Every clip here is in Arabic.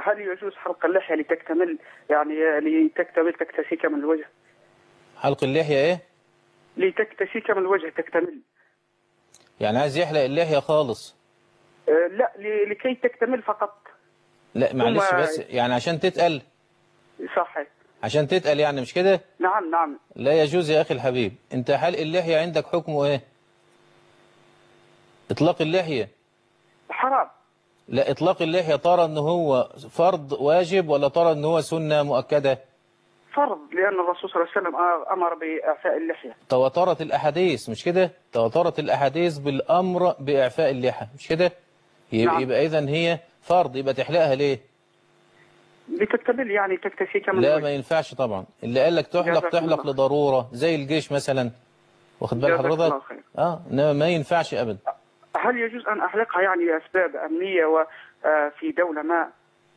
هل يجوز حلق اللحية لتكتمل، يعني لتكتمل تكتسي كامل الوجه؟ حلق اللحية إيه؟ لتكتسي كامل الوجه تكتمل. يعني عايز يحلق اللحية خالص؟ لا، لكي تكتمل فقط. لا ثم معلش، بس يعني عشان تتقل. صحيح. عشان تتقل يعني، مش كده؟ نعم نعم. لا يجوز يا أخي الحبيب. أنت حلق اللحية عندك حكمه إيه؟ إطلاق اللحية حرام. لا، إطلاق اللحية ترى أنه هو فرض واجب ولا ترى أنه هو سنة مؤكدة؟ فرض، لأن الرسول صلى الله عليه وسلم أمر بإعفاء اللحية. تواترت الأحاديث، مش كده؟ تواترت الأحاديث بالأمر بإعفاء اللحى، مش كده؟ نعم. يبقى إذن هي فرض، يبقى تحلقها ليه؟ لتكتمل، يعني تكتسي كامل لا الوجه. ما ينفعش طبعا. اللي قال لك تحلق جزاكم الله تحلق خير. لضرورة زي الجيش مثلا، واخد بال جزاك حضرتك؟ الله خير. إنما ما ينفعش أبدا. هل يجوز أن أحلقها يعني لأسباب أمنية وفي دولة ما؟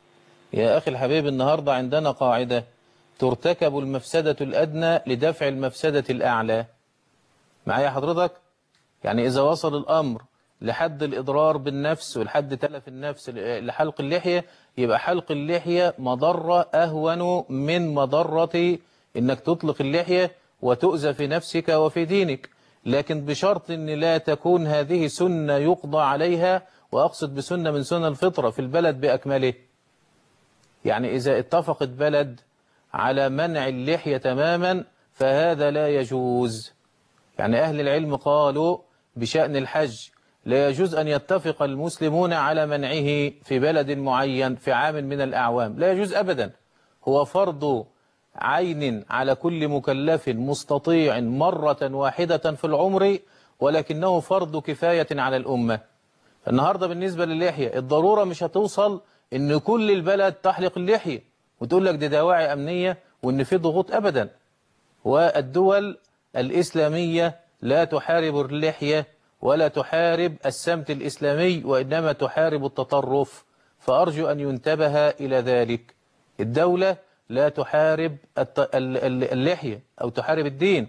يا أخي الحبيب، النهاردة عندنا قاعدة: ترتكب المفسدة الأدنى لدفع المفسدة الأعلى. معايا حضرتك؟ يعني إذا وصل الأمر لحد الإضرار بالنفس ولحد تلف النفس لحلق اللحية، يبقى حلق اللحية مضرة أهون من مضرة إنك تطلق اللحية وتؤذى في نفسك وفي دينك. لكن بشرط أن لا تكون هذه سنة يقضى عليها، وأقصد بسنة من سنة الفطرة في البلد بأكمله. يعني إذا اتفقت بلد على منع اللحية تماما فهذا لا يجوز. يعني أهل العلم قالوا بشأن الحج: لا يجوز أن يتفق المسلمون على منعه في بلد معين في عام من الأعوام، لا يجوز أبدا. هو فرض عين على كل مكلف مستطيع مرة واحدة في العمر، ولكنه فرض كفاية على الأمة. النهاردة بالنسبة للحية، الضرورة مش هتوصل إن كل البلد تحلق اللحية وتقول لك دي دواعي أمنية وإن في ضغوط أبدا. والدول الإسلامية لا تحارب اللحية ولا تحارب السمت الإسلامي، وإنما تحارب التطرف. فأرجو أن ينتبه إلى ذلك. الدولة لا تحارب اللحية أو تحارب الدين،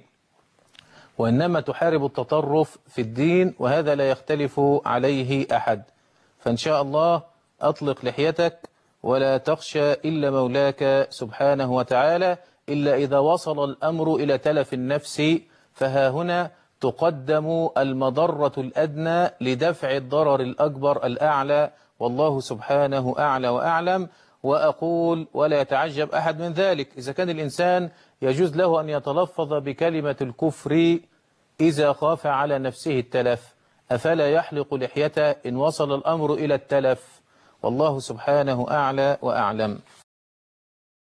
وإنما تحارب التطرف في الدين، وهذا لا يختلف عليه أحد. فإن شاء الله أطلق لحيتك ولا تخشى إلا مولاك سبحانه وتعالى، إلا إذا وصل الأمر إلى تلف النفس، فها هنا تقدم المضرة الأدنى لدفع الضرر الأكبر الأعلى، والله سبحانه أعلى وأعلم. وأقول ولا يتعجب أحد من ذلك إذا كان الإنسان يجوز له أن يتلفظ بكلمة الكفر إذا خاف على نفسه التلف، أفلا يحلق لحيته إن وصل الأمر إلى التلف؟ والله سبحانه أعلى وأعلم.